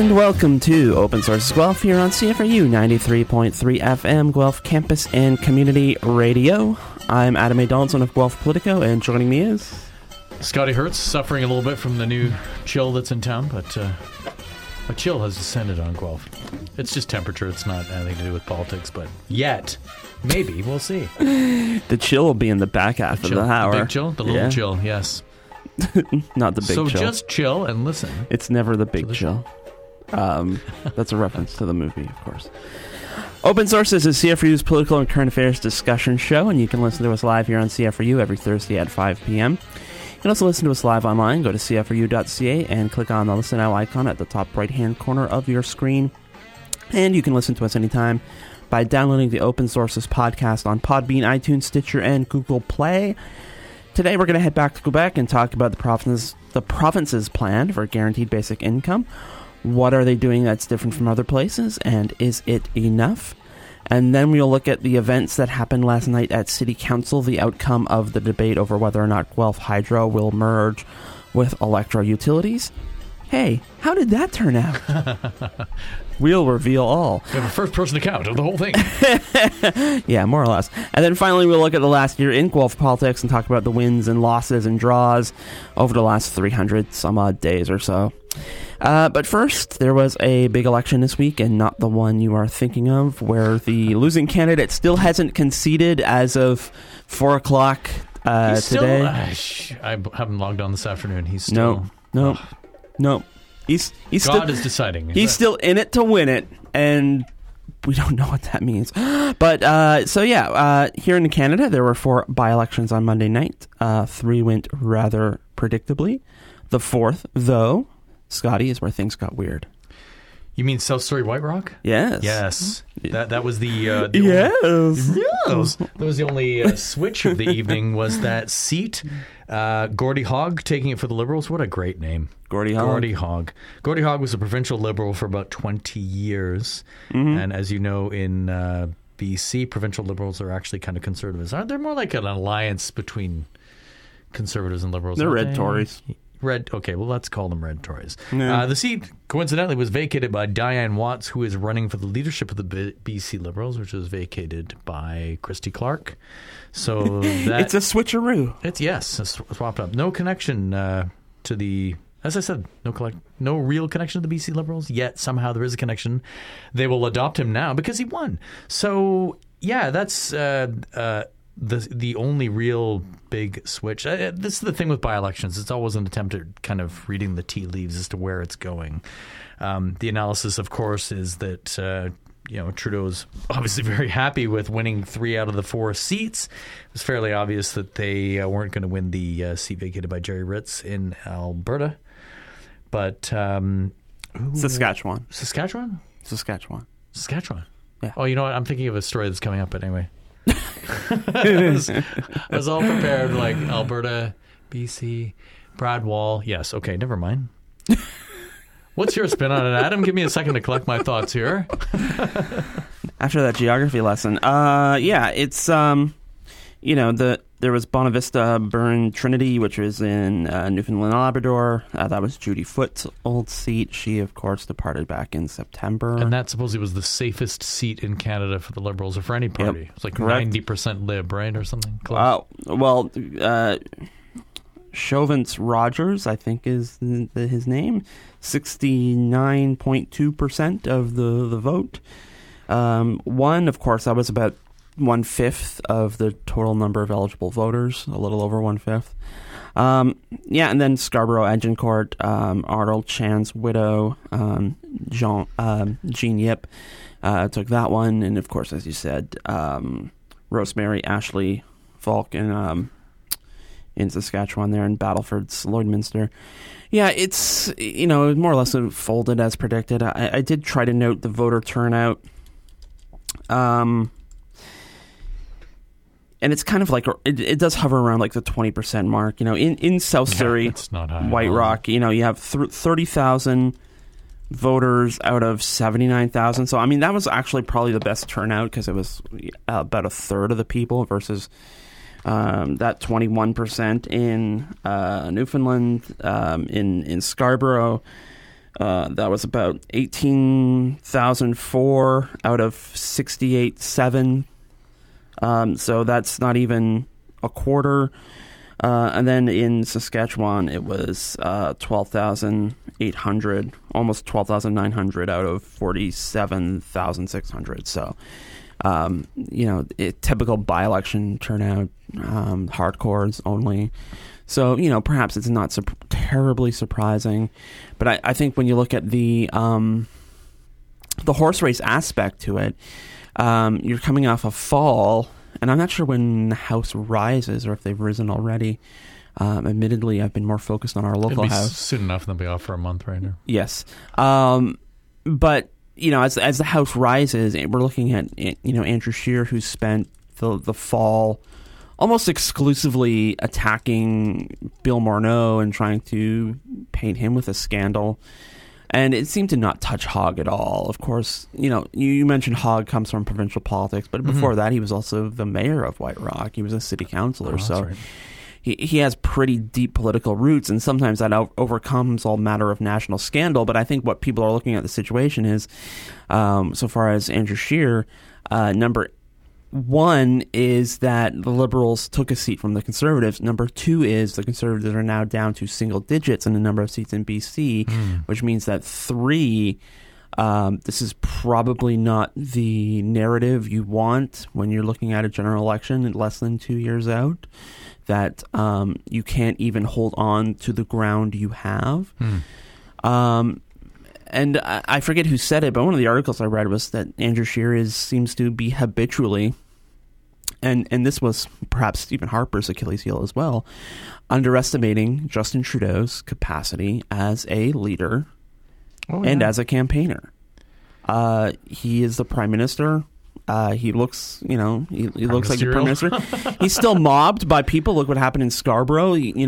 And welcome to Open Sources Guelph here on CFRU 93.3 FM, Guelph Campus and Community Radio. I'm Adam A. Donaldson of Guelph Politico, and joining me is... Scotty Hertz, suffering a little bit from the new chill that's in town, but a chill has descended on Guelph. It's just temperature, it's not anything to do with politics, but yet, maybe, we'll see. The chill will be in the back half of the hour. The big chill? The little chill, yes. Not the big chill. So just chill and listen. It's never the big chill. That's a reference to the movie, of course. Open Sources is CFRU's political and current affairs discussion show, and you can listen to us live here on CFRU every Thursday at 5 p.m. You can also listen to us live online. Go to cfru.ca and click on the Listen Now icon at the top right-hand corner of your screen. And you can listen to us anytime by downloading the Open Sources podcast on Podbean, iTunes, Stitcher, and Google Play. Today we're going to head back to Quebec and talk about the province's plan for guaranteed basic income. What are they doing that's different from other places, and is it enough? And then we'll look at the events that happened last night at City Council, the outcome of the debate over whether or not Guelph Hydro will merge with Electro Utilities. Hey, how did that turn out? We'll reveal all. We have a first-person account of the whole thing. Yeah, more or less. And then finally we'll look at the last year in Guelph politics and talk about the wins and losses and draws over the last 300-some-odd days or so. But first, there was a big election this week, and not the one you are thinking of, where the losing candidate still hasn't conceded as of 4 o'clock today. I haven't logged on this afternoon. He's still... No. He's God still, is deciding. He's still in it to win it, and we don't know what that means. But, here in Canada, there were 4 by-elections on Monday night. 3 went rather predictably. The 4th, though... Scotty, is where things got weird. You mean South Surrey White Rock? Yes. That was the yes. That was the only switch of the evening. Was that seat? Gordie Hogg taking it for the Liberals. What a great name, Gordie Hogg. Gordie Hogg was a provincial Liberal for about 20 years, and as you know, in BC, provincial Liberals are actually kind of conservatives. Aren't they more like an alliance between conservatives and Liberals? They're red Tories. Okay, well, let's call them red Tories. Yeah. The seat, coincidentally, was vacated by Diane Watts, who is running for the leadership of the BC Liberals, which was vacated by Christy Clark. So it's a switcheroo. It's swapped up. No connection to the... As I said, no real connection to the BC Liberals, yet somehow there is a connection. They will adopt him now because he won. So, yeah, that's... The only real big switch. This is the thing with by-elections. It's always an attempt at kind of reading the tea leaves as to where it's going. The analysis, of course, is that Trudeau's obviously very happy with winning 3 out of the 4 seats. It was fairly obvious that they weren't going to win the seat vacated by Jerry Ritz in Alberta. But Saskatchewan. Saskatchewan. Yeah. Oh, you know what? I'm thinking of a story that's coming up. But anyway. I was all prepared, like Alberta, BC, Brad Wall. Yes, okay, never mind. What's your spin on it, Adam? Give me a second to collect my thoughts here. After that geography lesson, it's there was Bonavista Burn Trinity, which was in Newfoundland and Labrador. That was Judy Foote's old seat. She, of course, departed back in September. And that supposedly was the safest seat in Canada for the Liberals or for any party. Yep, it's like correct. 90% Lib, right, or something close. Chauvin Rogers, I think is his name, 69.2% of the vote. One, of course, that was about 1/5 of the total number of eligible voters, a little over 1/5. And then Scarborough Agincourt, Arnold Chan's widow, Jean Yip, took that one. And of course, as you said, Rosemary Ashley Falk in Saskatchewan there, in Battleford's Lloydminster. Yeah, it's, more or less folded as predicted. I did try to note the voter turnout. And it's kind of like, it does hover around like the 20% mark. In South Surrey, it's not high White Rock, you have 30,000 voters out of 79,000. So, I mean, that was actually probably the best turnout because it was about a third of the people versus that 21% in Newfoundland, in Scarborough. That was about 18,004 out of 68,700. So that's not even a quarter. And then in Saskatchewan, it was 12,800, almost 12,900 out of 47,600. So, typical by-election turnout, hardcores only. So, perhaps it's not terribly surprising. But I think when you look at the horse race aspect to it, you're coming off a fall. And I'm not sure when the House rises or if they've risen already. Admittedly, I've been more focused on our local House. Soon enough, they'll be off for a month right now. Yes. But, as the House rises, we're looking at, Andrew Scheer, who spent the fall almost exclusively attacking Bill Morneau and trying to paint him with a scandal. And it seemed to not touch Hogg at all. Of course, you mentioned Hogg comes from provincial politics, but before that, he was also the mayor of White Rock. He was a city councillor, so right. he has pretty deep political roots, and sometimes that overcomes all matter of national scandal. But I think what people are looking at the situation is, so far as Andrew Scheer, number one is that the Liberals took a seat from the Conservatives. Number two is the Conservatives are now down to single digits in the number of seats in BC, which means that three, this is probably not the narrative you want when you're looking at a general election less than 2 years out, that you can't even hold on to the ground you have. And I forget who said it, but one of the articles I read was that Andrew Scheer seems to be habitually, and this was perhaps Stephen Harper's Achilles heel as well, underestimating Justin Trudeau's capacity as a leader and as a campaigner. He is the Prime Minister. He looks, he looks like the Prime Minister. He's still mobbed by people. Look what happened in Scarborough.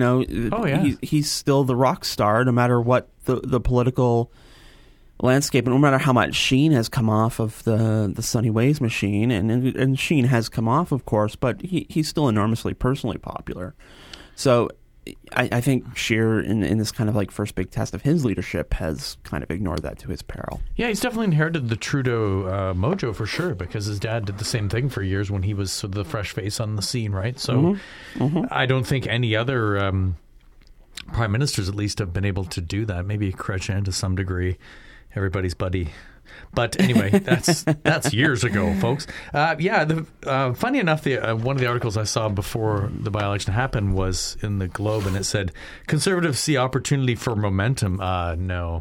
He's still the rock star, no matter what the political landscape, and no matter how much Sheen has come off of the Sunny Ways machine, and Sheen has come off, of course, but he's still enormously personally popular. So I think Scheer, in this kind of like first big test of his leadership, has kind of ignored that to his peril. Yeah, he's definitely inherited the Trudeau mojo for sure, because his dad did the same thing for years when he was sort of the fresh face on the scene, right? So I don't think any other prime ministers, at least, have been able to do that. Maybe Chrétien to some degree, everybody's buddy. But anyway, that's years ago, folks. Funny enough, one of the articles I saw before the by-election happened was in the Globe, and it said, Conservatives see opportunity for momentum. No,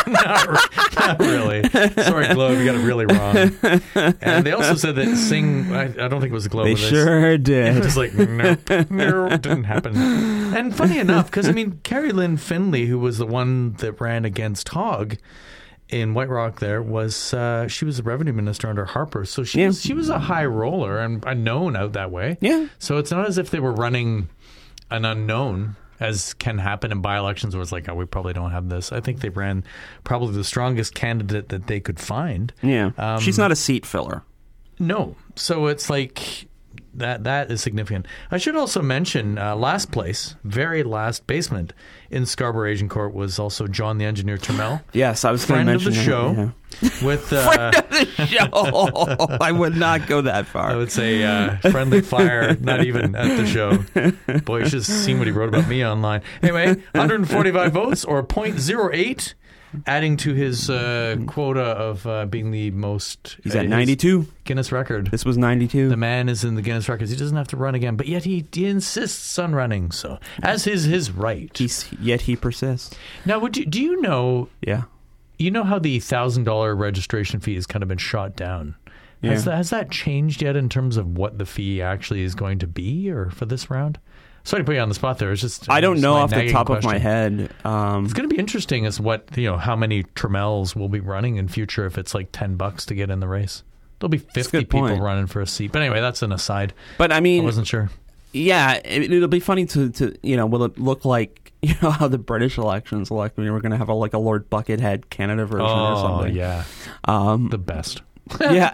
not really. Sorry, Globe, you got it really wrong. And they also said that Singh, I don't think it was the Globe. They sure did. It was like, nope, it didn't happen. And funny enough, because, Carrie Lynn Finlay, who was the one that ran against Hogg in White Rock, she was the revenue minister under Harper, so she was a high roller and known out that way. Yeah. So it's not as if they were running an unknown, as can happen in by-elections where it's like, we probably don't have this. I think they ran probably the strongest candidate that they could find. Yeah. She's not a seat filler. No. So it's like that is significant. I should also mention last place, very last basement in Scarborough Agincourt was also John the Engineer Turmel. Yes, I was going to mention friend of the show. Yeah. With friend of the show. I would not go that far. I would say friendly fire, not even at the show. Boy, you should have seen what he wrote about me online. Anyway, 145 votes, or 0.08. Adding to his quota of being the most... He's at 92. Guinness record. This was 92. The man is in the Guinness records. He doesn't have to run again, but yet he insists on running, so as is his right. Yet he persists. Now, do you know... Yeah. You know how the $1,000 registration fee has kind of been shot down? Yeah. Has that changed yet in terms of what the fee actually is going to be, or for this round? Sorry to put you on the spot there. It's just I don't know off the top of my head. It's going to be interesting as what how many Turmels will be running in future if it's like $10 to get in the race. There'll be 50 people running for a seat. But anyway, that's an aside. But I wasn't sure. Yeah, it'll be funny to will it look like how the British elections look? We're going to have a Lord Buckethead Canada version or something. Oh yeah, the best. Yeah,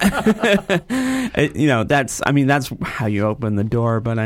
that's how you open the door. But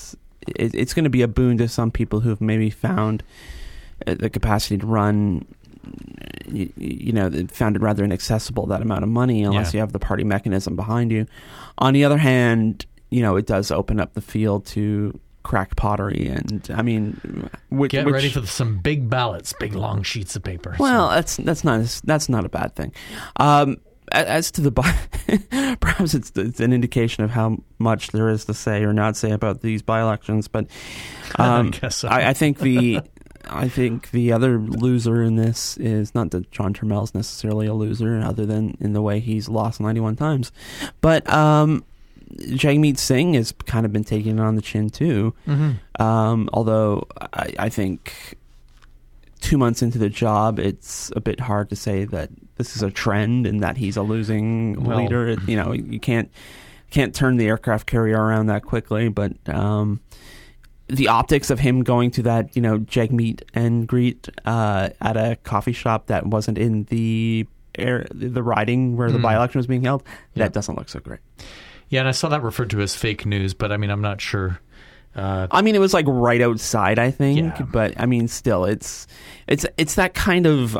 it's going to be a boon to some people who have maybe found the capacity to run it found it rather inaccessible, that amount of money, unless Yeah. you have the party mechanism behind you. On the other hand, it does open up the field to crack pottery, and I mean, Get ready for some big ballots, big long sheets of paper. Well, that's not a bad thing. As to the perhaps it's an indication of how much there is to say or not say about these by-elections, but I guess so. I think the other loser in this is not that John Turmel's necessarily a loser, other than in the way he's lost 91 times, but Jagmeet Singh has kind of been taking it on the chin too. Mm-hmm. Although I think 2 months into the job, it's a bit hard to say that this is a trend and that he's a losing leader. You can't turn the aircraft carrier around that quickly, but the optics of him going to that, Jagmeet and greet at a coffee shop that wasn't in the riding where the by-election was being held, that doesn't look so great. Yeah, and I saw that referred to as fake news, but I mean, I'm not sure. It was like right outside, I think, Yeah. but I mean, still, it's that kind of.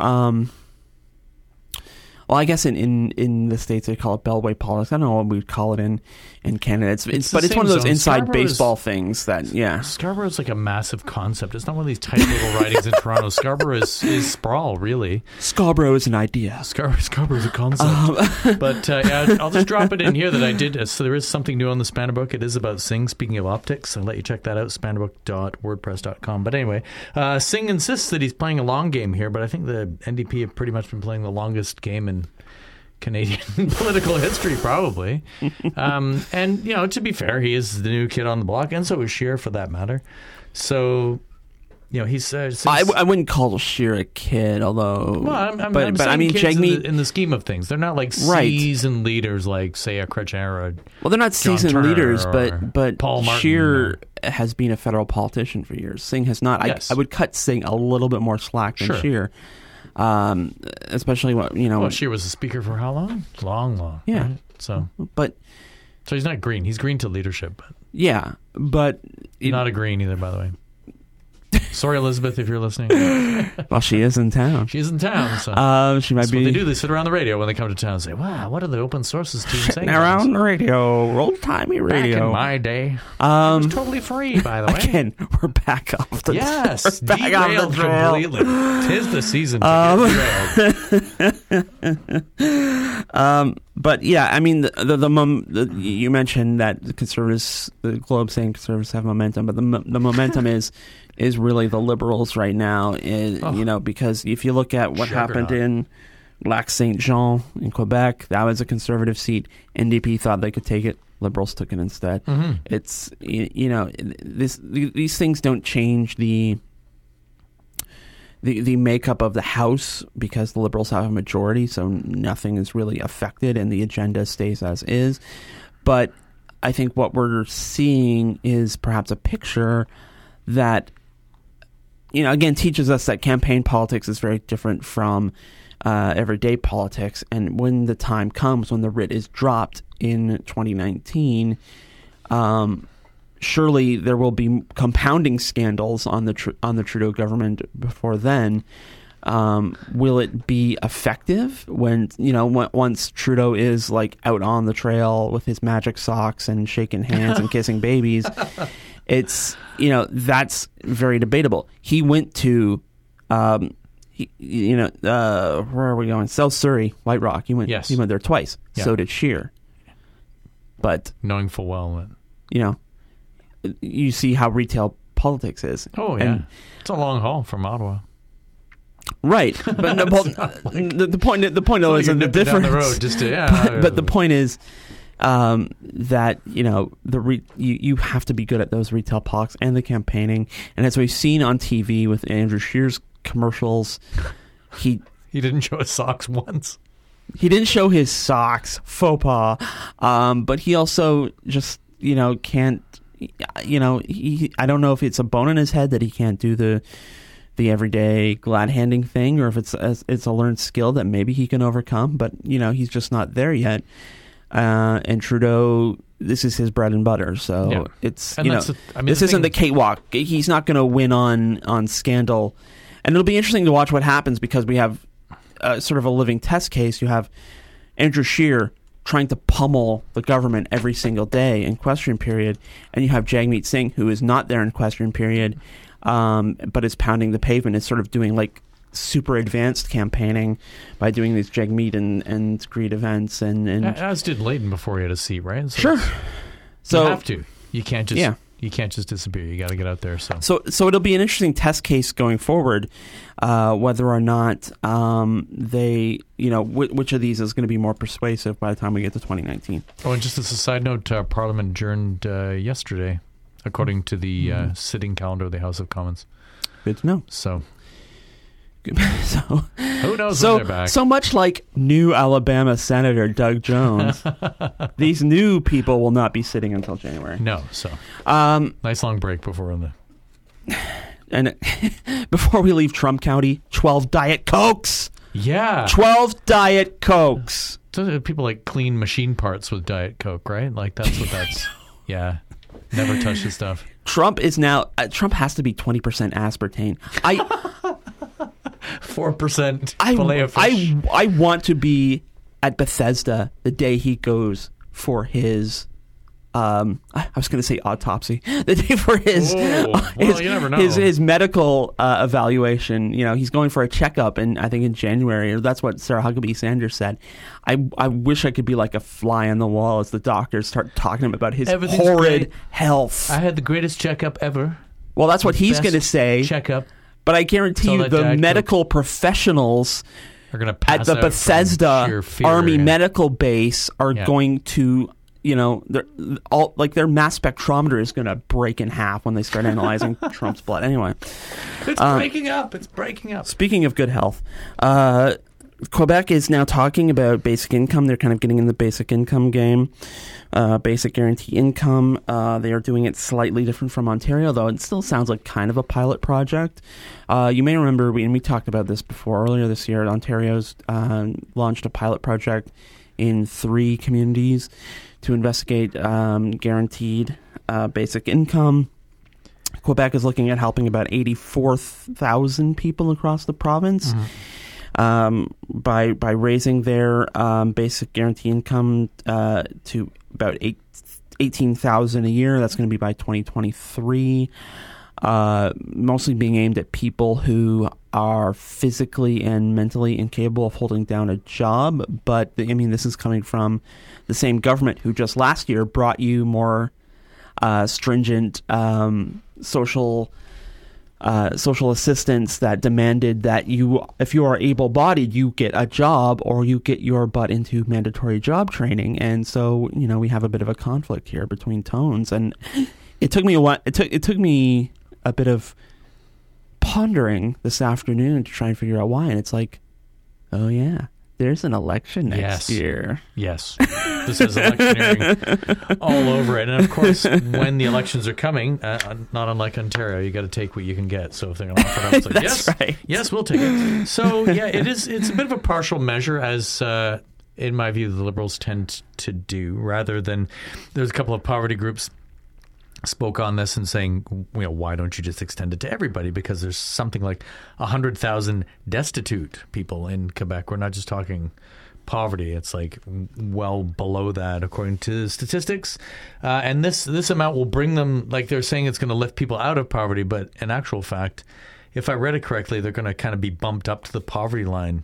Well, I guess in the States they call it beltway politics. I don't know what we would call it in Canada. It's one of those inside Scarborough baseball things that Scarborough is like a massive concept. It's not one of these tight little ridings in Toronto. Scarborough is sprawl, really. Scarborough is an idea. Scarborough is a concept. But I'll just drop it in here that I did. So there is something new on the Spanner book. It is about Singh. Speaking of optics, I'll let you check that out. Spannerbook.wordpress.com. But anyway, Singh insists that he's playing a long game here, but I think the NDP have pretty much been playing the longest game in Canadian political history, probably. And, to be fair, he is the new kid on the block, and so is Scheer, for that matter. So, he's... I wouldn't call Scheer a kid, although... Well, I'm saying kids Jagmeet... in the scheme of things. They're not like seasoned leaders like, say, a Kretschmer or Well, they're not seasoned leaders, but Paul Martin Scheer has been a federal politician for years. Singh has not. Yes. I would cut Singh a little bit more slack than Scheer. Especially Well, Scheer was the speaker for how long? Long. Yeah. Right? So he's not green. He's green to leadership, but but not a green either, by the way. Sorry, Elizabeth, if you're listening. Well, she is in town. She's in town, so she might that's be. what they do. They sit around the radio when they come to town and say, "Wow, what are the open sources team saying?" Sitting around the radio, old-timey radio. Back in my day, it was totally free, by the way. Again, we're back off the yes, back derailed off the trail. completely. 'Tis the season to get derailed. But yeah, I mean, you mentioned that the Conservatives, the Globe saying Conservatives have momentum, but the momentum is really the Liberals right now. Because if you look at what happened in Lac Saint Jean in Quebec, that was a Conservative seat. NDP thought they could take it. Liberals took it instead. Mm-hmm. It's these things don't change the makeup of the House because the Liberals have a majority, so nothing is really affected and the agenda stays as is. But I think what we're seeing is perhaps a picture that, again, teaches us that campaign politics is very different from everyday politics. And when the time comes, when the writ is dropped in 2019, surely there will be compounding scandals on the Trudeau government before then. Will it be effective when once Trudeau is like out on the trail with his magic socks and shaking hands and kissing babies? It's that's very debatable. He went to where are we going? South Surrey, White Rock. He went there twice. Yeah. So did Scheer. But knowing full well that you see how retail politics is. Oh, yeah. And it's a long haul from Ottawa. Right. But the point isn't the difference. Down the road just to, but the point is that, you have to be good at those retail politics and the campaigning. And as we've seen on TV with Andrew Scheer's commercials, he didn't show his socks once. He didn't show his socks, faux pas. But he also just, can't... I don't know if it's a bone in his head that he can't do the everyday glad handing thing, or if it's a learned skill that maybe he can overcome. But he's just not there yet. And Trudeau, this is his bread and butter. So it's this isn't the cakewalk. He's not going to win on scandal And it'll be interesting to watch what happens because we have sort of a living test case. You have Andrew Scheer trying to pummel the government every single day in question period, and you have Jagmeet Singh, who is not there in question period, but is pounding the pavement, is sort of doing like super advanced campaigning by doing these Jagmeet and Greed events. And as did Leighton before he had a seat, right? So sure. So you have to. You can't just. Yeah. You can't just disappear. You got to get out there. So it'll be an interesting test case going forward, whether or not they, which of these is going to be more persuasive by the time we get to 2019. Oh, and just as a side note, Parliament adjourned yesterday, according to the sitting calendar of the House of Commons. Good to know. So who knows when they're back? So much like new Alabama Senator Doug Jones, these new people will not be sitting until January. No, so nice long break before and before we leave Trump County, 12 Diet Cokes. Yeah, 12 Diet Cokes. So people like clean machine parts with Diet Coke, right? Like that's what that's. Yeah, never touch the stuff. Trump is now. Trump has to be 20% aspartame. 4% filet of fish. I want to be at Bethesda the day he goes for his I was going to say autopsy. The day for his you never know. his medical evaluation. He's going for a checkup, and I think in January. That's what Sarah Huckabee Sanders said. I wish I could be like a fly on the wall as the doctors start talking to him about his horrid health. I had the greatest checkup ever. Well, that's what he's going to say. Checkup. But I guarantee you the medical professionous are going to pass at the Bethesda Army Medical Base are going to, their mass spectrometer is going to break in half when they start analyzing Trump's blood. Anyway. It's breaking up. It's breaking up. Speaking of good health, Quebec is now talking about basic income. They're kind of getting in the basic income game. Basic guarantee income. They are doing it slightly different from Ontario, though it still sounds like kind of a pilot project. You may remember, we talked about this before earlier this year, Ontario's launched a pilot project in 3 communities to investigate guaranteed basic income. Quebec is looking at helping about 84,000 people across the province. By raising their basic guarantee income to about $18,000 a year. That's going to be by 2023. Mostly being aimed at people who are physically and mentally incapable of holding down a job. But this is coming from the same government who just last year brought you more stringent social assistance that demanded that if you are able-bodied, you get a job or you get your butt into mandatory job training. And so, we have a bit of a conflict here between tones. And it took me a while. It took me a bit of pondering this afternoon to try and figure out why. And it's like, oh yeah, there's an election next year. Yes. This is electioneering all over it. And of course, when the elections are coming, not unlike Ontario, you got to take what you can get. So if they're going to offer it up, it's like, That's right. Yes, we'll take it. So yeah, it's a bit of a partial measure, as in my view, the Liberals tend to do, rather than there's a couple of poverty groups spoke on this and saying, why don't you just extend it to everybody? Because there's something like 100,000 destitute people in Quebec. We're not just talking poverty. It's like well below that, according to statistics. And this amount will bring them, like they're saying it's going to lift people out of poverty. But in actual fact, if I read it correctly, they're going to kind of be bumped up to the poverty line.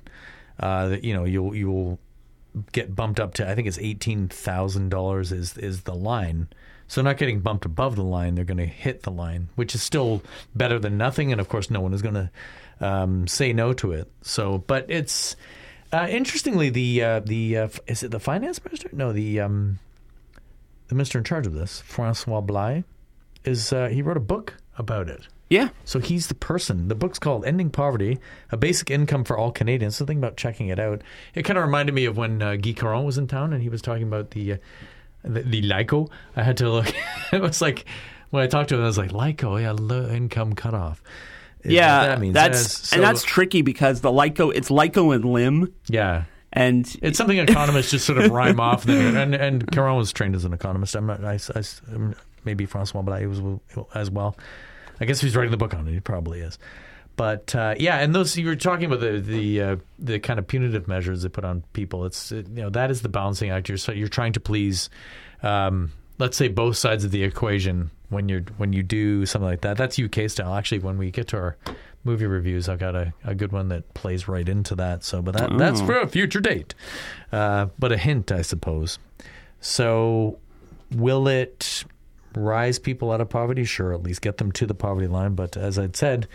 You'll get bumped up to, I think it's $18,000 is the line. So not getting bumped above the line, they're going to hit the line, which is still better than nothing. And of course, no one is going to say no to it. So, but it's interestingly the is it the finance minister? No, the minister in charge of this, Francois Blais, is he wrote a book about it. Yeah. So he's the person. The book's called Ending Poverty, A Basic Income for All Canadians. So think about checking it out. It kind of reminded me of when Guy Caron was in town and he was talking about the LICO. I had to look. It was like, when I talked to him, I was like, LICO, yeah, low income cutoff. Yeah, that means. That's tricky because the LICO, it's LICO and LIM. Yeah. And it's something economists just sort of rhyme off. And Caron was trained as an economist. Maybe Francois Blais was as well. I guess if he's writing the book on it, he probably is. But yeah, and those you were talking about the kind of punitive measures they put on people. It's that is the balancing act. You're trying to please, let's say, both sides of the equation when you do something like that. That's UK style. Actually, when we get to our movie reviews, I've got a good one that plays right into that. So, but that's for a future date. But a hint, I suppose. So, will it rise people out of poverty? Sure, at least get them to the poverty line. But as I'd said,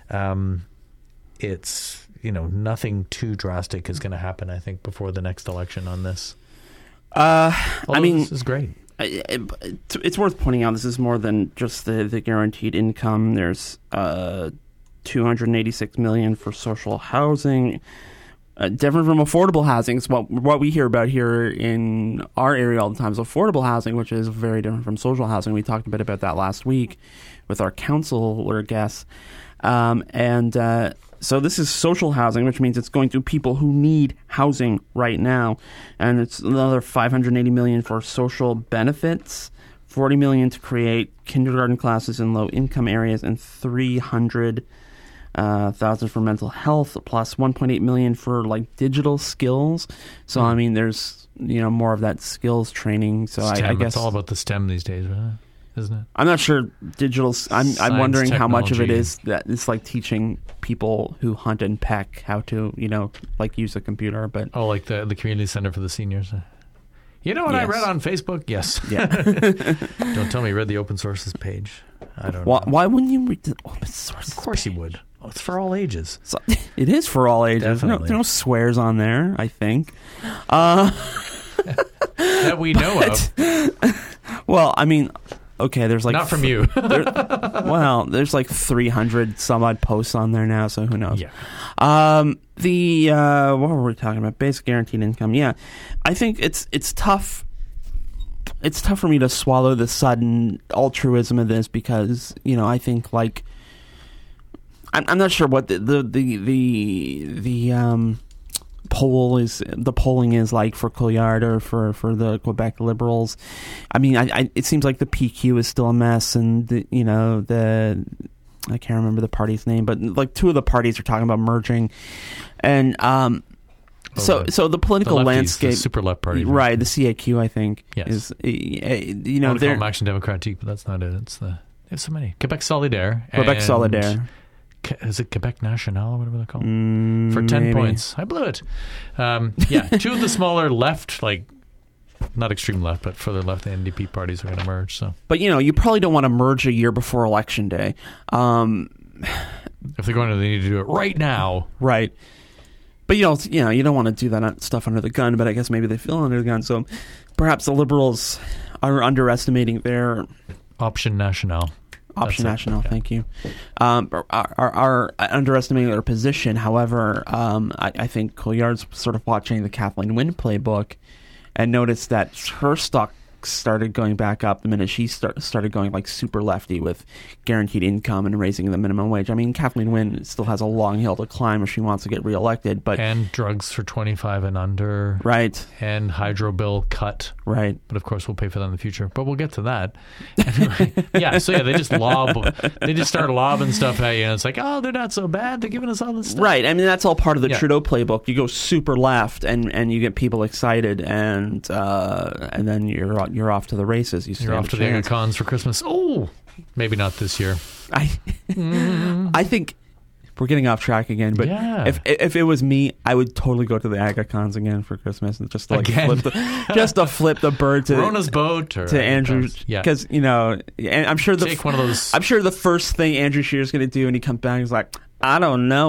it's nothing too drastic is going to happen, I think, before the next election on this. This is great. It's worth pointing out this is more than just the guaranteed income. There's $286 million for social housing. Different from affordable housing. It's what we hear about here in our area all the time is affordable housing, which is very different from social housing. We talked a bit about that last week with our councillor guests. So this is social housing, which means it's going to people who need housing right now. And it's another $580 million for social benefits, $40 million to create kindergarten classes in low-income areas, and $300,000 for mental health, plus $1.8 million for digital skills. So I mean, there's more of that skills training. So I guess it's all about the STEM these days, isn't it? I'm not sure digital. I'm wondering how much of it technology. is that it's teaching people who hunt and peck how to use a computer. But like the community center for the seniors. You know what I Yes. read on Facebook? Yes. yeah, Don't tell me you read the open sources page. I don't know. why wouldn't you read the open source? Of course you would. Oh, it's for all ages. So, it is for all ages. Definitely. No swears on there, I think. That we know of. Well, I mean, okay, there's Not from you. there's 300 some odd posts on there now, so who knows? Yeah. What were we talking about? Basic guaranteed income. Yeah, I think it's tough. It's tough for me to swallow the sudden altruism of this because I think I'm not sure what the polling is like for Couillard or for the Quebec Liberals. I mean, it seems like the PQ is still a mess, and I can't remember the party's name, but two of the parties are talking about merging, and so the political the lefties, landscape, the super left party, right? The CAQ, I think, Yes. is I want to call them Action Democratique, but that's not it. There's so many. Quebec Solidaire. Quebec and Solidaire. Is it Quebec National or whatever they're called? For 10 maybe. points. I blew it. Two of the smaller left, not extreme left, but further left, the NDP parties are going to merge. So, But you probably don't want to merge a year before Election Day, if they're going to, they need to do it right now. right? But you don't want to do that stuff under the gun. But I guess maybe they feel under the gun. So perhaps the Liberals are underestimating their Option National. Option That's it. National, Yeah. thank you. Are underestimating their position. However, I think Couillard's sort of watching the Kathleen Wynne playbook and noticed that her stock started going back up the minute she started going super lefty with guaranteed income and raising the minimum wage. I mean, Kathleen Wynne still has a long hill to climb if she wants to get reelected. But And drugs for 25 and under. right, And hydro bill cut. right. But of course, we'll pay for that in the future. But we'll get to that. They just start lobbing stuff at you, and it's they're not so bad. They're giving us all this stuff. Right. I mean, that's all part of the Yeah. Trudeau playbook. You go super left, and you get people excited, and then you're off to the races. You're off to the Aga Khans for Christmas. Oh, maybe not this year. I think we're getting off track again. But Yeah. if it was me, I would totally go to the Aga Khans again for Christmas, and just to Again? flip the bird to Rona's boat or to Andrew, Yeah. because and I'm sure Take one of those. I'm sure the first thing Andrew Scheer's going to do when he comes back is I'm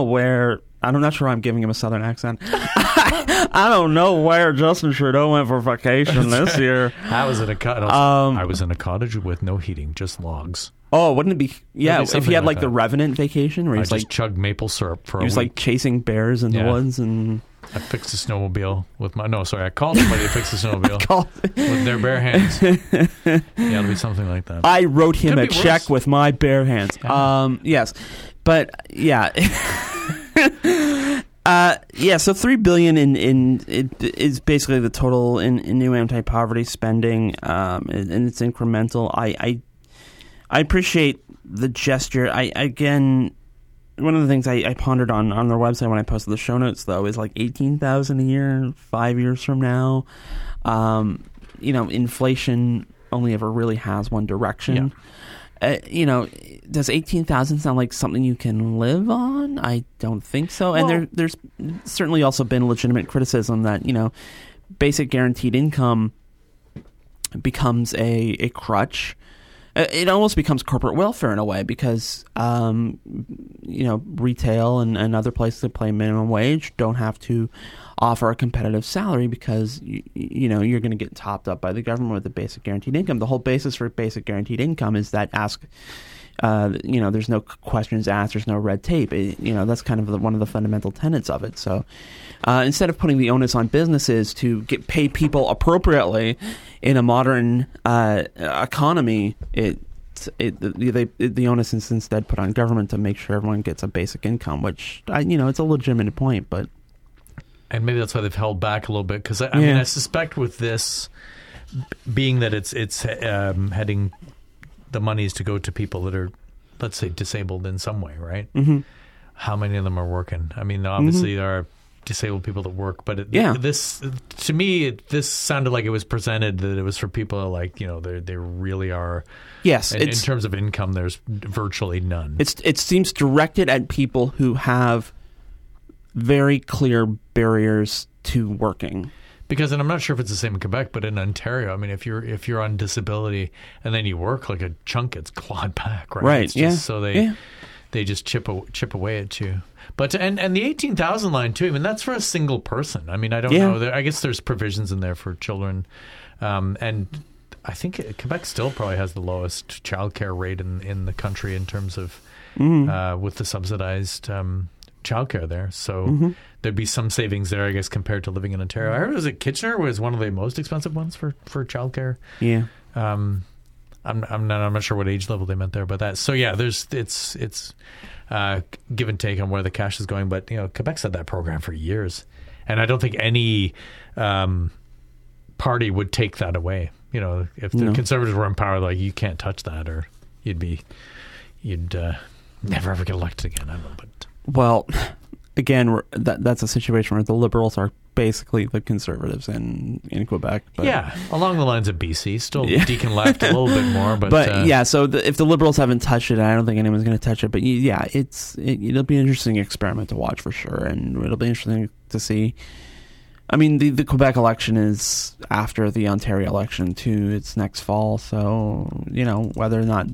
not sure I'm giving him a southern accent. I don't know where Justin Trudeau went for vacation this year. I was in a cottage with no heating, just logs. Oh, wouldn't it be? Yeah, It'd be if he had something like the that. Revenant vacation where I he's just chugged maple syrup for a he was week. chasing bears in the Yeah. woods and I fixed a snowmobile with my. No, sorry, I called somebody to fix the snowmobile with their bare hands. Yeah, it'll be something like that. I wrote him Could a be check worse. with my bare hands. Yeah. Yes, but yeah. So $3 billion in is basically the total in new anti-poverty spending, and it's incremental. I appreciate the gesture. one of the things I pondered on their website when I posted the show notes, though, is like $18,000 a year 5 years from now. Inflation only ever really has one direction. Yeah. Does 18,000 sound like something you can live on? I don't think so. And there's certainly also been legitimate criticism that basic guaranteed income becomes a crutch. It almost becomes corporate welfare in a way because, retail and other places that pay minimum wage don't have to offer a competitive salary because, you're going to get topped up by the government with the basic guaranteed income. The whole basis for basic guaranteed income is that there's no questions asked, there's no red tape. That's kind of one of the fundamental tenets of it. So instead of putting the onus on businesses to pay people appropriately in a modern economy, the onus is instead put on government to make sure everyone gets a basic income, which it's a legitimate point, but. And maybe that's why they've held back a little bit because I suspect with this being that it's heading. The money is to go to people that are, let's say, disabled in some way, right? Mm-hmm. How many of them are working? I mean, obviously there are disabled people that work, but this to me, this sounded like it was presented that it was for people that, like, they really are. Yes, in terms of income, there's virtually none. It seems directed at people who have very clear barriers to working. Because, and I'm not sure if it's the same in Quebec, but in Ontario, I mean, if you're on disability and then you work, like a chunk gets clawed back, right? Right. It's just, so they just chip away at you. But and the 18,000 line too. I mean, that's for a single person. I mean, I don't know. I guess there's provisions in there for children, and I think Quebec still probably has the lowest childcare rate in the country in terms of with the subsidized. Childcare there, so there'd be some savings there, I guess, compared to living in Ontario. I heard Kitchener was one of the most expensive ones for childcare. Yeah, I'm not sure what age level they meant there, but that. So yeah, it's give and take on where the cash is going. But Quebec's had that program for years, and I don't think any party would take that away. If the Conservatives were in power, like, you can't touch that, or you'd never ever get elected again. I don't know, but. Well, again, that's a situation where the Liberals are basically the Conservatives in Quebec. But, yeah, along the lines of BC, still Deacon left a little bit more. But so if the Liberals haven't touched it, I don't think anyone's going to touch it. But it'll be an interesting experiment to watch for sure, and it'll be interesting to see. I mean, the Quebec election is after the Ontario election too. It's next fall, so whether or not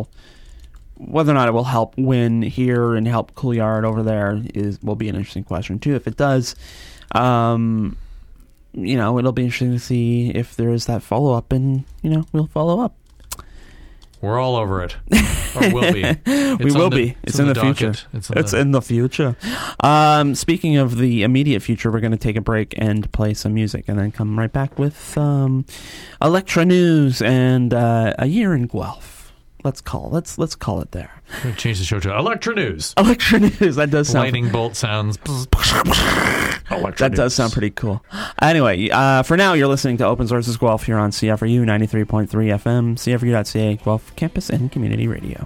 it will help win here and help Couillard over there will be an interesting question too. If it does, it'll be interesting to see if there is that follow up, and we'll follow up. We're all over it, or will be. We will be. It's in the future. It's in the future. Speaking of the immediate future, we're going to take a break and play some music, and then come right back with Electra News and a year in Guelph. Let's call it there. I'm going to change the show to Electra News. Electra News. That does sound... Lightning bolt sounds. That does sound pretty cool. Anyway, for now, you're listening to Open Sources Guelph here on CFRU 93.3 FM, CFRU.ca, Guelph Campus and Community Radio.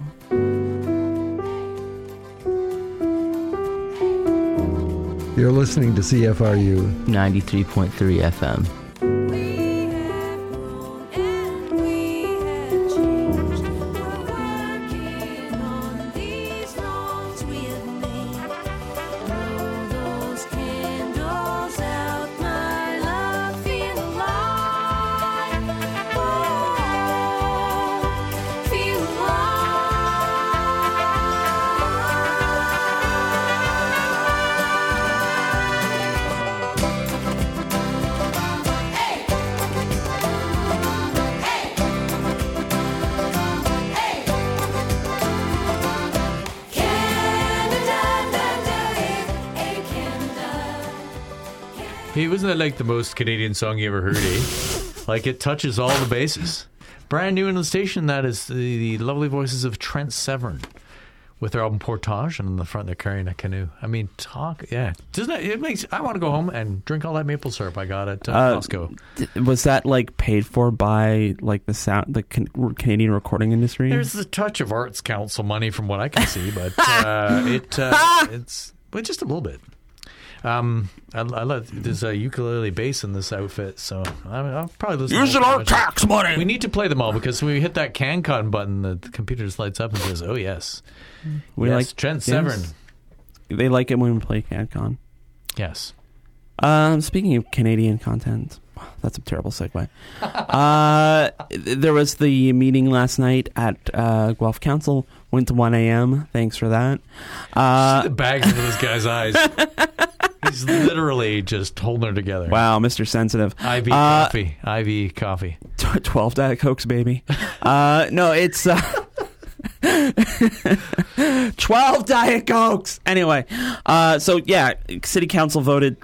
You're listening to CFRU 93.3 FM. Hey, wasn't that like the most Canadian song you ever heard, eh? Like, it touches all the bases. Brand new in the station, that is the lovely voices of Trent Severn with their album Portage, and in the front they're carrying a canoe. I mean, doesn't it makes? I want to go home and drink all that maple syrup I got at Costco. Was that like paid for by like the Canadian recording industry? There's a touch of Arts Council money from what I can see, but it's just a little bit. There's a ukulele bass in this outfit, so I'll probably listen. Using our tax money. We need to play them all because when we hit that CanCon button, the computer just lights up and says, "Oh yes, we yes, like Trent Severn." Yes. They like it when we play CanCon. Yes. Speaking of Canadian content, that's a terrible segue. There was the meeting last night at Guelph Council. Went to 1 a.m. Thanks for that. See the bags into this guy's eyes. He's literally just holding her together. Wow, Mr. Sensitive. IV coffee. 12 Diet Cokes, baby. No, it's 12 Diet Cokes. Anyway, so yeah, City Council voted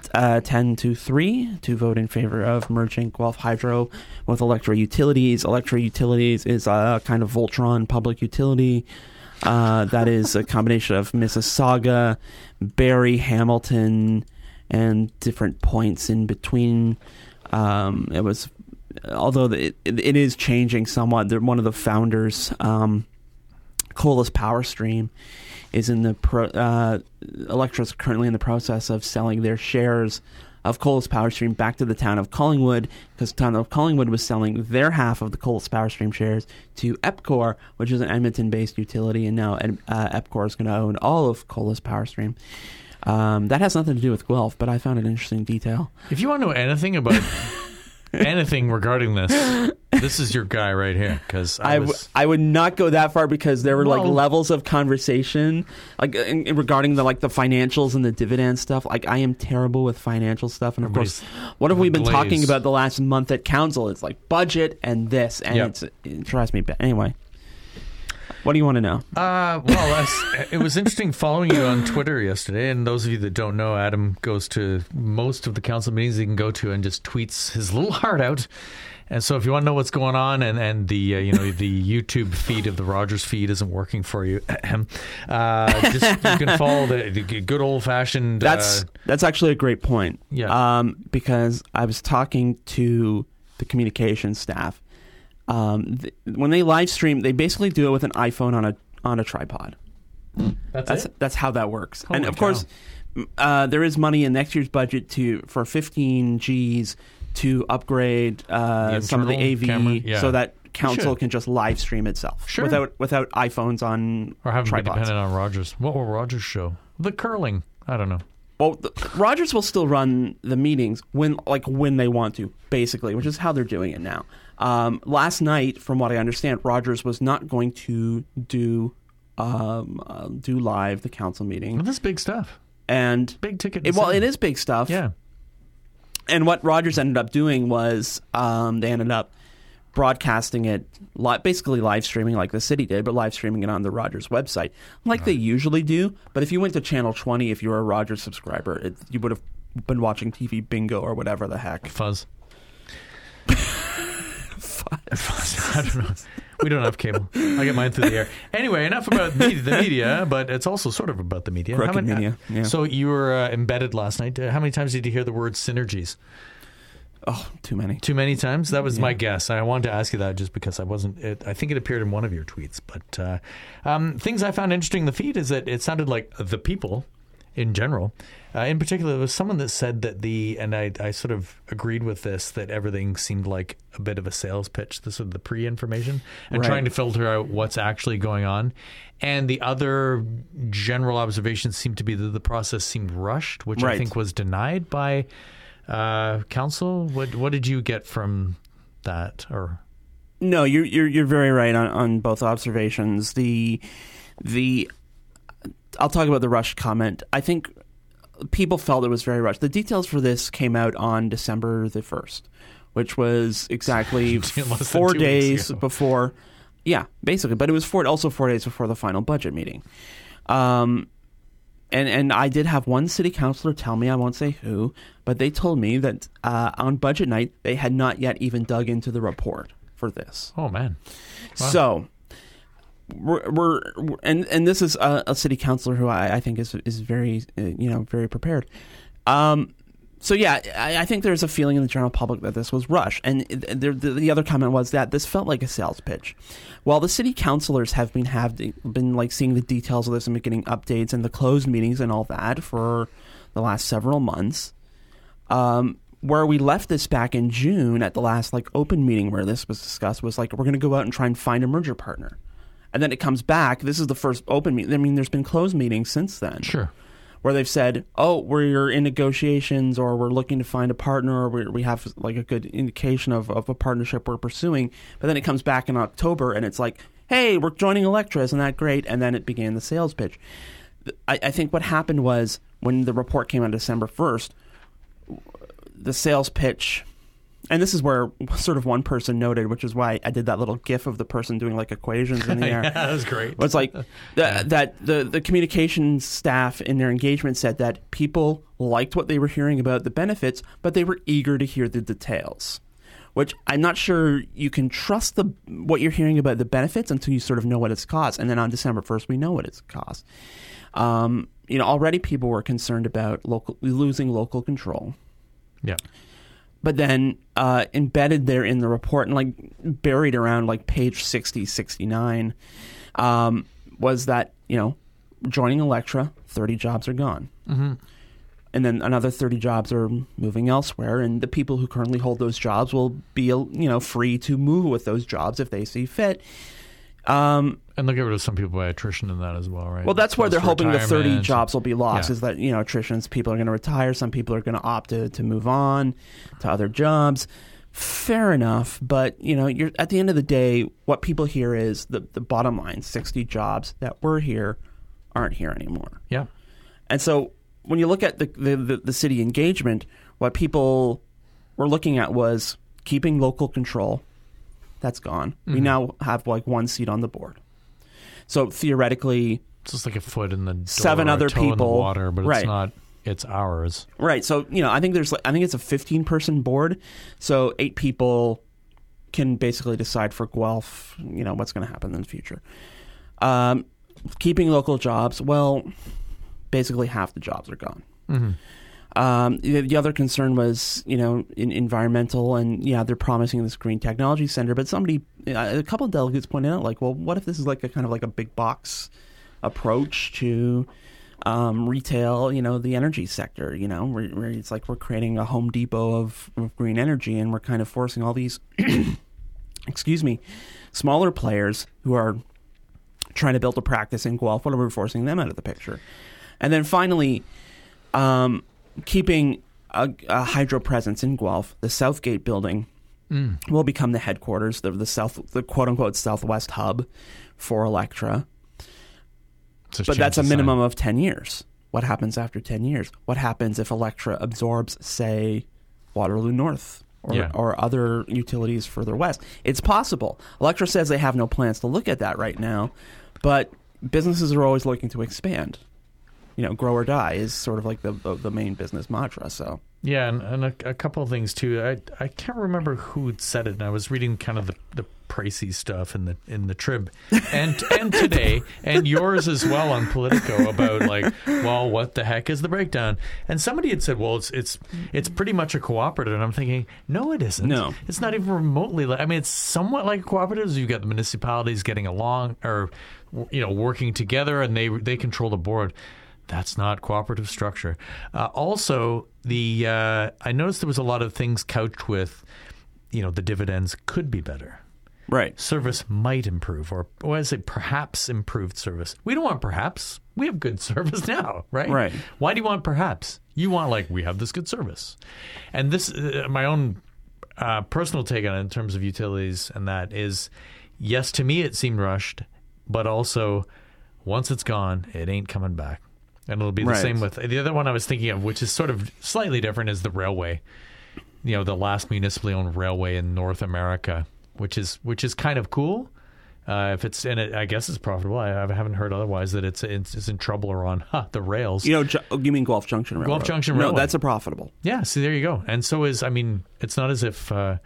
10-3 to vote in favor of merging Guelph Hydro with Electra Utilities. Electra Utilities is a kind of Voltron public utility. That is a combination of Mississauga, Barrie, Hamilton, and different points in between. It was, although it is changing somewhat. They're one of the founders, Colas Power Stream, is in the Electra's currently in the process of selling their shares of Colas Power Stream back to the town of Collingwood, because the town of Collingwood was selling their half of the Colas Power Stream shares to EPCOR, which is an Edmonton-based utility, and now EPCOR is going to own all of Colas Power Stream. That has nothing to do with Guelph, but I found an interesting detail. If you want to know anything about anything regarding this is your guy right here. Because I would not go that far, because there were like levels of conversation, like regarding the financials and the dividend stuff. Like, I am terrible with financial stuff, and of course, what have we been talking about the last month at council? It's like budget and this, and it drives me bad. Anyway. What do you want to know? It was interesting following you on Twitter yesterday. And those of you that don't know, Adam goes to most of the council meetings he can go to and just tweets his little heart out. And so if you want to know what's going on, and the the YouTube feed of the Rogers feed isn't working for you, you can follow the good old fashioned. That's actually a great point. Yeah. Because I was talking to the communications staff. When they live stream, they basically do it with an iPhone on a tripod. That's how that works. Holy and of cow. course, there is money in next year's budget for 15 Gs to upgrade some of the AV camera? so that council can just live stream itself without iPhones on or having to be tripods. dependent on Rogers. What will Rogers show? The curling. I don't know. Well, Rogers will still run the meetings when they want to, basically, which is how they're doing it now. Last night, from what I understand, Rogers was not going to do live the council meeting. Well, that's big stuff. And big ticket. It is big stuff. Yeah. And what Rogers ended up doing was they ended up broadcasting it, basically live streaming like the city did, but live streaming it on the Rogers website, like they usually do. But if you went to Channel 20, if you were a Rogers subscriber, you would have been watching TV Bingo or whatever the heck. Fuzz. I don't know. We don't have cable. I get mine through the air. Anyway, enough about the media, but it's also sort of about the media. Media. Yeah. So you were embedded last night. How many times did you hear the word synergies? Oh, too many. Too many times? That was my guess. I wanted to ask you that just because I think it appeared in one of your tweets. But things I found interesting in the feed is that it sounded like the people in general. In particular, there was someone that said that and I sort of agreed with this, that everything seemed like a bit of a sales pitch, the sort of the pre-information, and trying to filter out what's actually going on. And the other general observations seemed to be that the process seemed rushed, which I think was denied by council. What did you get from that? Or no, you're very right on both observations. I'll talk about the rushed comment. I think people felt it was very rushed. The details for this came out on December the 1st, which was exactly 4 days before. Yeah, basically. But it was 4 days before the final budget meeting. And I did have one city councillor tell me, I won't say who, but they told me that on budget night, they had not yet even dug into the report for this. Oh, man. Wow. So and this is a city councilor who I think is very very prepared. So yeah, I think there's a feeling in the general public that this was rushed. And the other comment was that this felt like a sales pitch. While the city councilors have been like seeing the details of this and getting updates and the closed meetings and all that for the last several months, where we left this back in June at the last like open meeting where this was discussed was like, we're going to go out and try and find a merger partner. And then it comes back. This is the first open meeting. I mean, there's been closed meetings since then. Sure. Where they've said, oh, we're in negotiations, or we're looking to find a partner, or we have like a good indication of a partnership we're pursuing. But then it comes back in October, and it's like, hey, we're joining Electra, isn't that great? And then it began the sales pitch. I think what happened was when the report came on December 1st, the sales pitch, and this is where sort of one person noted, which is why I did that little gif of the person doing like equations in the air. Yeah, that was great. It's like that the communications staff in their engagement said that people liked what they were hearing about the benefits, but they were eager to hear the details. Which I'm not sure you can trust what you're hearing about the benefits until you sort of know what it's cost. And then on December 1st, we know what it's cost. Already people were concerned about losing local control. Yeah. But then embedded there in the report and like buried around like page 60, 69 was that, joining Electra, 30 jobs are gone. Mm-hmm. And then another 30 jobs are moving elsewhere. And the people who currently hold those jobs will be, free to move with those jobs if they see fit. And they'll get rid of some people by attrition in that as well, right? Well, that's where they're hoping the 30 jobs will be lost, is that, attritions, people are going to retire. Some people are going to opt to move on to other jobs. Fair enough. But, you're at the end of the day, what people hear is the bottom line, 60 jobs that were here aren't here anymore. Yeah. And so when you look at the city engagement, what people were looking at was keeping local control. That's gone. Mm-hmm. We now have like one seat on the board. So theoretically, it's just like a foot in the door, 7 other people in the water, but right. It's not. It's ours. Right. So I think it's a 15-person board. So 8 people can basically decide for Guelph. What's going to happen in the future. Keeping local jobs. Well, basically half the jobs are gone. Mm-hmm. The other concern was, in environmental, and they're promising this green technology center, but a couple of delegates pointed out, like, well, what if this is like a kind of like a big box approach to retail, the energy sector, where it's like we're creating a Home Depot of green energy, and we're kind of forcing all these, smaller players who are trying to build a practice in Guelph, what are we forcing them out of the picture? And then finally, keeping a hydro presence in Guelph, the Southgate building will become the headquarters, the quote-unquote Southwest hub for Electra. But that's a minimum of 10 years. What happens after 10 years? What happens if Electra absorbs, say, Waterloo North or other utilities further west? It's possible. Electra says they have no plans to look at that right now, but businesses are always looking to expand. Grow or die is sort of like the main business mantra. So yeah, and a couple of things too. I can't remember who said it, and I was reading kind of the pricey stuff in the Trib and today, and yours as well on Politico about like, well, what the heck is the breakdown? And somebody had said, well, it's pretty much a cooperative, and I'm thinking, no, it isn't. No, it's not even remotely. It's somewhat like a cooperative. You've got the municipalities getting along, or working together, and they control the board. That's not cooperative structure. Also, I noticed there was a lot of things couched with, the dividends could be better. Right. Service might improve, or what I say, perhaps improved service. We don't want perhaps. We have good service now, right? Right. Why do you want perhaps? You want we have this good service. And this, my own personal take on it in terms of utilities, and that is, yes, to me it seemed rushed, but also once it's gone, it ain't coming back. And it'll be the same with the other one I was thinking of, which is sort of slightly different, is the railway. The last municipally owned railway in North America, which is kind of cool. If it's in it, I guess it's profitable. I haven't heard otherwise that it's in trouble or on the rails. You mean Guelph Junction Railroad? Guelph Junction Railroad. No, that's a profitable. Yeah, see, there you go. And so it's not as if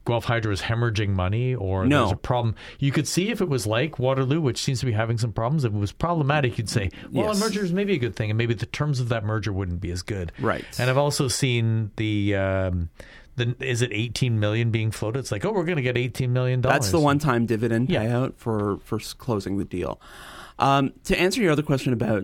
Guelph Hydro is hemorrhaging money or No. there's a problem. You could see if it was like Waterloo, which seems to be having some problems. If it was problematic, you'd say, well, Yes. a merger is maybe a good thing, and maybe the terms of that merger wouldn't be as good. Right. And I've also seen the is it 18 million being floated? It's like, oh, we're going to get $18 million. That's the one-time dividend Yeah. payout for closing the deal. To answer your other question about,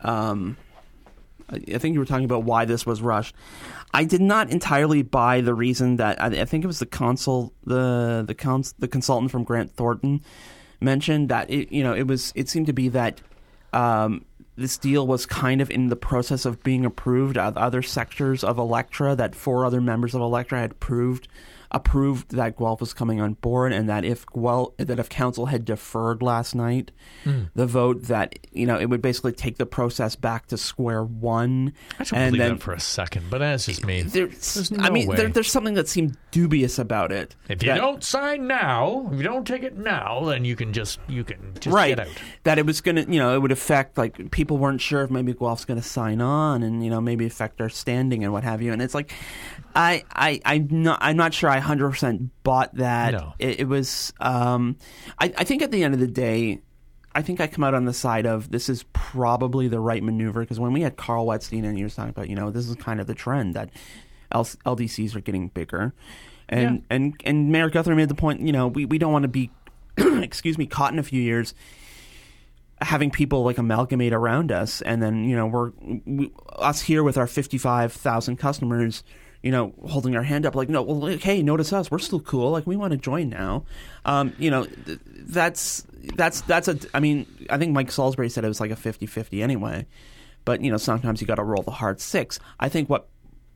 I think you were talking about why this was rushed. I did not entirely buy the reason that I think it was the consultant from Grant Thornton mentioned that it seemed to be that this deal was kind of in the process of being approved. Other sectors of Electra, that 4 other members of Electra had approved that Guelph was coming on board, and that if council had deferred last night the vote, that it would basically take the process back to square one. I don't believe that for a second, but that's just me. There's no way. There's something that seemed dubious about it. If you don't sign now, if you don't take it now, then you can just right. get out. That it was going to, it would affect, like, people weren't sure if maybe Guelph's going to sign on and, maybe affect our standing and what have you. And it's like, I'm not sure I 100% bought that. No. It was, I think at the end of the day, I think I come out on the side of this is probably the right maneuver, because when we had Carl Wetstein and he was talking about, this is kind of the trend that LDCs are getting bigger. And Mayor Guthrie made the point, we don't want to be, caught in a few years having people like amalgamate around us, and then us here with our 55,000 customers, holding our hand up like, no, well, hey, notice us, we're still cool, like we want to join now. That's I think Mike Salisbury said it was like a 50-50 anyway, but sometimes you got to roll the hard 6. I think what,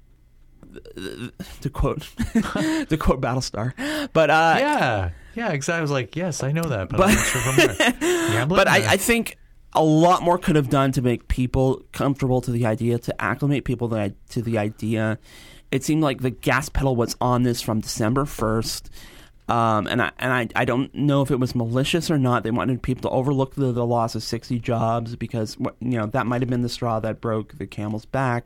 to quote Battlestar, but yeah, exactly. I was like, yes, I know that, but I'm not sure from where. Yeah, but I think a lot more could have done to make people comfortable to the idea, to acclimate people to the idea. It seemed like the gas pedal was on this from December 1st. And I don't know if it was malicious or not. They wanted people to overlook the loss of 60 jobs because that might have been the straw that broke the camel's back.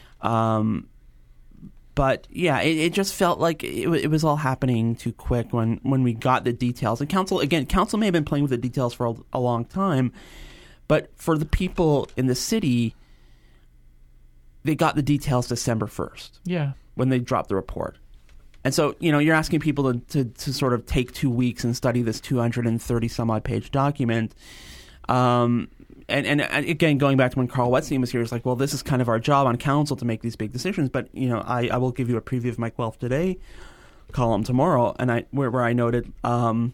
But yeah, it just felt like it was all happening too quick when we got the details. And council may have been playing with the details for a long time, but for the people in the city, they got the details December 1st. Yeah, when they dropped the report. And so, you're asking people to sort of take 2 weeks and study this 230 some odd page document. And again, going back to when Carl Wetstein was here, it's like, well, this is kind of our job on council to make these big decisions. But, I will give you a preview of my Guelph Today column tomorrow, and where I noted, that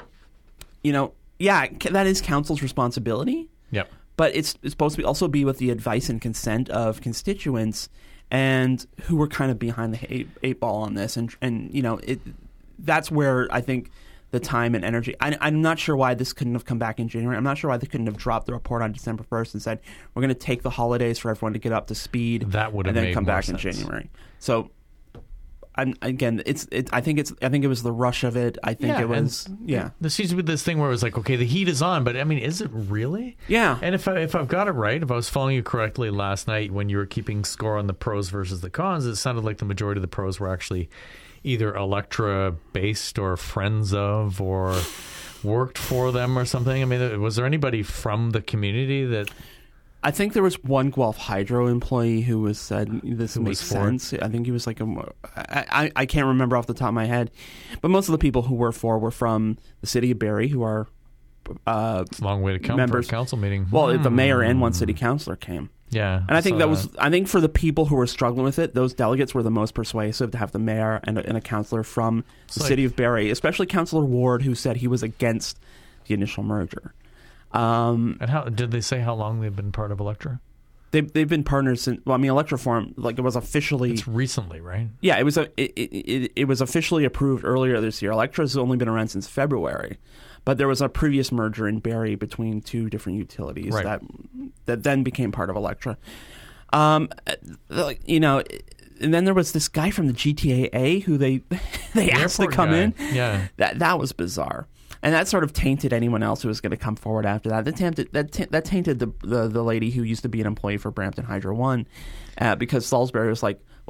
is council's responsibility. Yep. But it's supposed to also be with the advice and consent of constituents and who were kind of behind the eight ball on this. That's where I think the time and energy. I'm not sure why this couldn't have come back in January. I'm not sure why they couldn't have dropped the report on December 1st and said, we're going to take the holidays for everyone to get up to speed. That would have and then made come more back sense. in January. So I think it was the rush of it. I think it was There seems to be this thing where it was like, okay, the heat is on, but is it really? Yeah. And if I've got it right, if I was following you correctly last night when you were keeping score on the pros versus the cons, it sounded like the majority of the pros were actually either Electra based or friends of or worked for them or something. Was there anybody from the community that? I think there was one Guelph Hydro employee who said this makes sense. I think he was like I can't remember off the top of my head, but most of the people who were from the city of Barrie, who are it's a long way to come members. for a council meeting. Well, the mayor and one city councillor came. Yeah, and I think I think for the people who were struggling with it, those delegates were the most persuasive to have the mayor and a councillor from the city of Barrie, especially Councillor Ward, who said he was against the initial merger. And how did they say how long they've been part of Electra? They've been partners since. Well, Electra formed it was officially. It's recently, right? Yeah, it was officially approved earlier this year. Electra's only been around since February, but there was a previous merger in Barrie between two different utilities that then became part of Electra. And then there was this guy from the GTAA who they asked to come in. Yeah, that was bizarre. And that sort of tainted anyone else who was going to come forward after that. That tainted the lady who used to be an employee for Brampton Hydro 1 because Salisbury was like,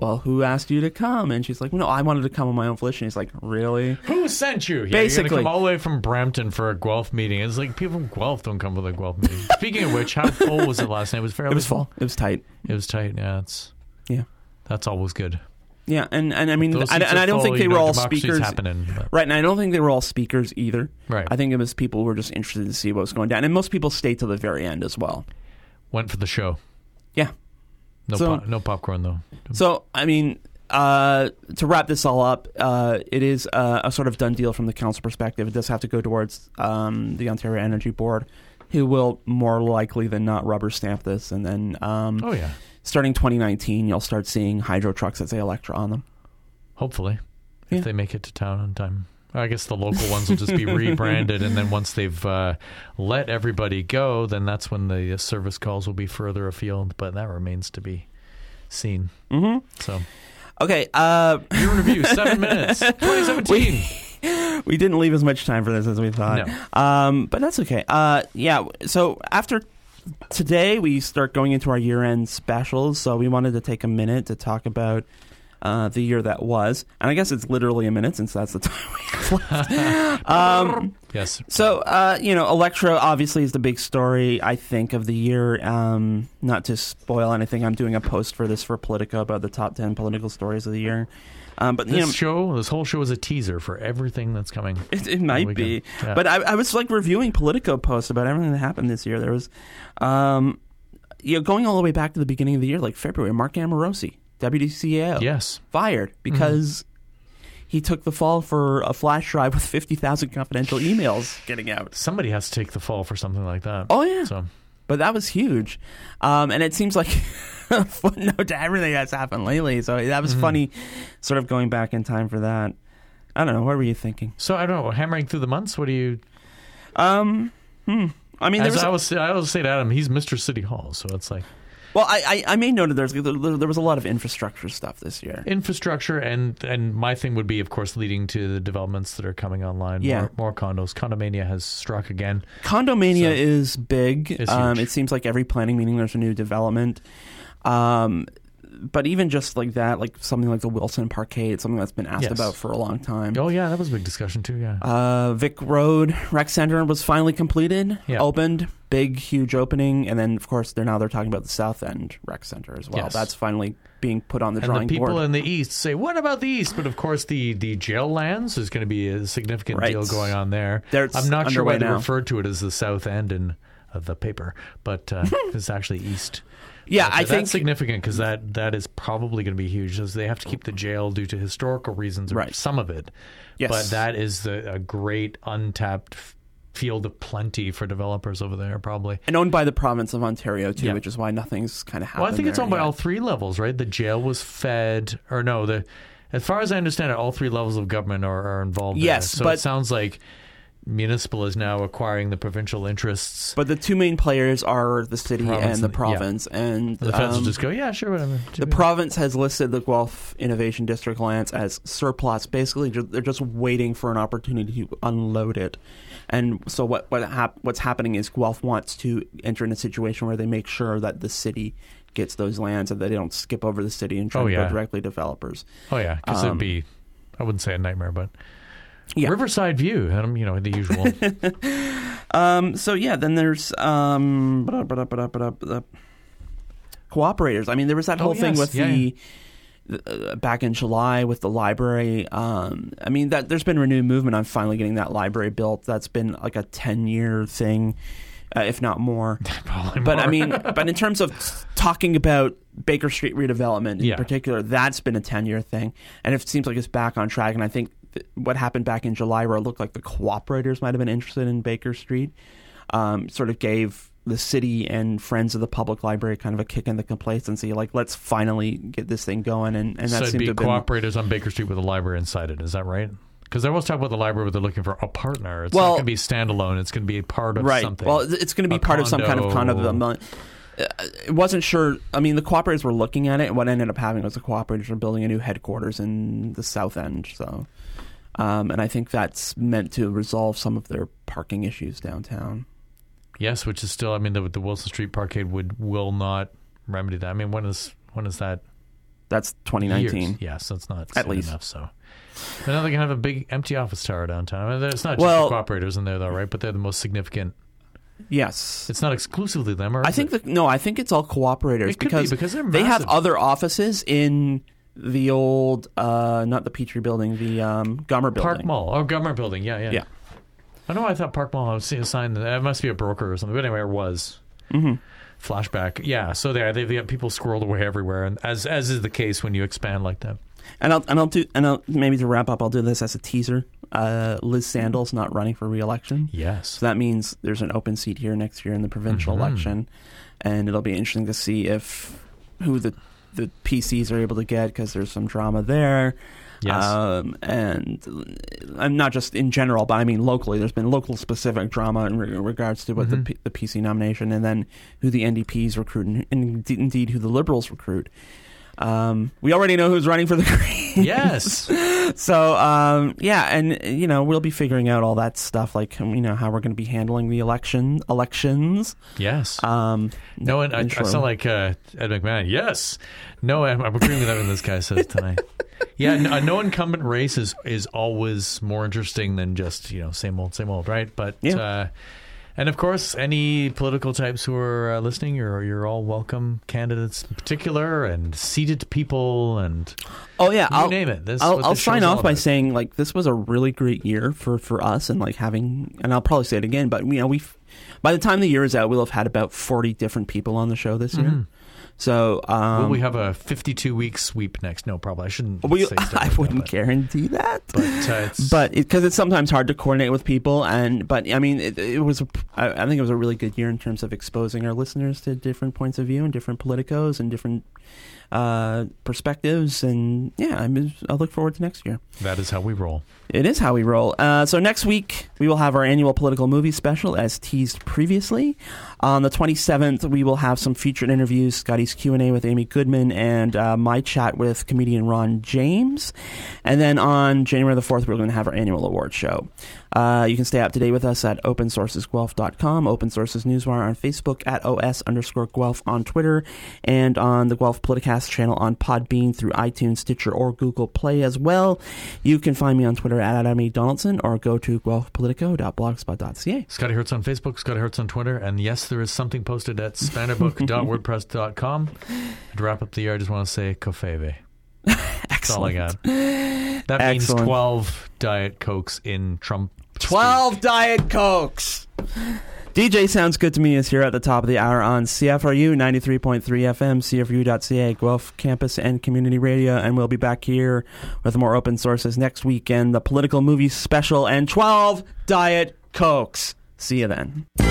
well, who asked you to come? And she's like, well, no, I wanted to come on my own volition. He's like, really? Who sent you? Yeah, Basically. you're going to come all the way from Brampton for a Guelph meeting. It's like people from Guelph don't come for the Guelph meeting. Speaking of which, how full was it last night? It was fairly It was full. It was tight. It was tight, yeah. Yeah. That's always good. Yeah, and I mean, Those and seats I are don't full, think they you were know, all democracy's speakers. happening, but- Right, and I don't think they were all speakers either. Right. I think it was people who were just interested to see what was going down. And most people stayed till the very end as well. Went for the show. Yeah. No popcorn, though. So, I mean, to wrap this all up, it is a sort of done deal from the council perspective. It does have to go towards the Ontario Energy Board, who will more likely than not rubber stamp this. And then Oh, yeah. starting 2019, you'll start seeing hydro trucks that say Electra on them. Hopefully. Yeah. If they make it to town on time. I guess the local ones will just be rebranded, and then once they've let everybody go, then that's when the service calls will be further afield. But that remains to be seen. Mm-hmm. So, Okay. year in review, 7 minutes, 2017. We didn't leave as much time for this as we thought. No. But that's okay. Yeah, so after today, we start going into our year-end specials, so we wanted to take a minute to talk about the year that was. And I guess it's literally a minute since that's the time we have left. Yes. So, Electra obviously is the big story, I think, of the year. Not to spoil anything, I'm doing a post for this for Politico about the top 10 political stories of the year. But this whole show is a teaser for everything that's coming. It might be. Yeah. But I was like reviewing Politico posts about everything that happened this year. There was, going all the way back to the beginning of the year, like February, Mark Amorosi, Deputy CEO, Yes. fired because he took the fall for a flash drive with 50,000 confidential emails getting out. Somebody has to take the fall for something like that. Oh, yeah. So, But that was huge. And it seems like a footnote to everything that's happened lately. So that was funny, sort of going back in time for that. I don't know. What were you thinking? so I don't know. Hammering through the months. What do you? I mean, there As was I always say to Adam, he's Mr. City Hall. So it's like well, I made note of there was a lot of infrastructure stuff this year. infrastructure, and my thing would be, of course, leading to the developments that are coming online. Yeah. More condos. Condomania has struck again. Condomania is big. It's huge. It seems like every planning meeting there's a new development. But even just like that, like something like the Wilson Parkade, something that's been asked Yes. about for a long time. Oh yeah, that was a big discussion too. Yeah. Vic Road Rec Center was finally completed, Yeah. opened, big, huge opening, and then of course they're talking about the South End Rec Center as well. Yes. That's finally being put on the And drawing the people board. in the East say, what about the East? But of course, the jail lands is going to be a significant Right. deal going on there. It's I'm not sure why underway they now. referred to it as the South End in the paper, but it's actually East. Yeah, But I that's think significant because that is probably going to be huge. As they have to keep the jail due to historical reasons, or Right. some of it. Yes. But that is a great untapped field of plenty for developers over there, probably. and owned by the province of Ontario too, Yeah. which is why nothing's kind of happened. Well, I think it's there owned by yet. all three levels, right? The jail was fed, or no, as far as I understand it, all three levels of government are involved. Yes, there. So but- it sounds like municipal is now acquiring the provincial interests. But the two main players are the city Province and the and- yeah. province, and The feds will just go, yeah, sure, whatever. the province has listed the Guelph Innovation District lands as surplus. Basically, they're just waiting for an opportunity to unload it. And so what's happening is Guelph wants to enter in a situation where they make sure that the city gets those lands and that they don't skip over the city and try Oh, to yeah. go directly to developers. Oh, yeah, because it'd be, I wouldn't say a nightmare, but Yeah. Riverside View, the usual. So yeah, then there's cooperators. I mean, there was that whole thing yes. with back in July with the library. I mean, that there's been renewed movement on finally getting that library built. That's been like a 10-year thing, if not more. Probably But more. I mean, but in terms of talking about Baker Street redevelopment in Yeah. particular, that's been a 10-year thing, and it seems like it's back on track. And I think what happened back in July, where it looked like the cooperators might have been interested in Baker Street, sort of gave the city and Friends of the Public Library kind of a kick in the complacency, like let's finally get this thing going. And that so it'd seemed be to have been cooperators on Baker Street with a library inside it. Is that right? Because they always talk about the library where they're looking for a partner. It's not going to be standalone. It's going to be a part of right. something. Well, it's going to be A part of some kind of condo. It wasn't sure. I mean, the cooperators were looking at it, and what ended up happening was the cooperators were building a new headquarters in the South End. So, and I think that's meant to resolve some of their parking issues downtown. Yes, which is still, the Wilson Street Parkade will not remedy that. I mean, when is that? That's 2019. Years. Yeah, so it's not At soon least. enough. So, but now they can have a big empty office tower downtown. I mean, it's not just Well- the cooperators in there, though, right? But they're the most significant. Yes. It's not exclusively them, or I is think it? I think it's all cooperators It could be, because they're they have massive. other offices in the old, not the Petrie building, the Gummer building. Park Mall. Oh, Gummer Building. Yeah. Yeah. I know. I thought Park Mall. I was seeing a sign that it must be a broker or something. But anyway, it was. Mm-hmm. Flashback. Yeah. So they've got people squirreled away everywhere, and as is the case when you expand like that. And I'll maybe to wrap up, I'll do this as a teaser. Liz Sandal's not running for re-election. Yes. So that means there's an open seat here next year in the provincial election, and it'll be interesting to see who the PCs are able to get, because there's some drama there. Yes. And I'm not just in general, but I mean locally. There's been local specific drama in regards to what the PC nomination, and then who the NDPs recruit, and indeed who the Liberals recruit. We already know who's running for the Greens. Yes. So, and, we'll be figuring out all that stuff, like, how we're going to be handling the elections. Yes. No, and I sound like Ed McMahon. Yes. No, I'm agreeing with everything this guy says tonight. Yeah, no incumbent race is always more interesting than just, same old, right? But, and of course, any political types who are listening, you're all welcome. Candidates in particular, and seated people, and I'll name it. I'll sign off by saying, like, this was a really great year for us, and like having, and I'll probably say it again, but we've by the time the year is out, we'll have had about 40 different people on the show this year. So, will we have a 52-week sweep next? No, probably. I shouldn't say stuff I like wouldn't that, guarantee that. But because it's sometimes hard to coordinate with people, but I mean, it was. I think it was a really good year in terms of exposing our listeners to different points of view and different politicos and different perspectives, and I look forward to next year. that is how we roll. It is how we roll. So next week, we will have our annual political movie special, as teased previously. On the 27th, we will have some featured interviews, Scotty's Q&A with Amy Goodman, and my chat with comedian Ron James. And then on January the 4th, we're going to have our annual award show. You can stay up to date with us at opensourcesguelph.com, Open Sources Newswire on Facebook, at @OS_Guelph on Twitter, and on the Guelph Politicast channel on Podbean through iTunes, Stitcher, or Google Play as well. You can find me on Twitter at Adam E. Donaldson, or go to guelphpolitico.blogspot.ca. Scotty Hertz on Facebook, Scotty Hertz on Twitter, and yes, there is something posted at spannerbook.wordpress.com. To wrap up the year, I just want to say Kofeve. That's all I got. That means 12 Diet Cokes in Trump. 12 Diet Cokes! DJ Sounds Good to Me is here at the top of the hour on CFRU 93.3 FM, CFRU.ca, Guelph Campus and Community Radio, and we'll be back here with more Open Sources next weekend, the political movie special, and 12 Diet Cokes. See you then.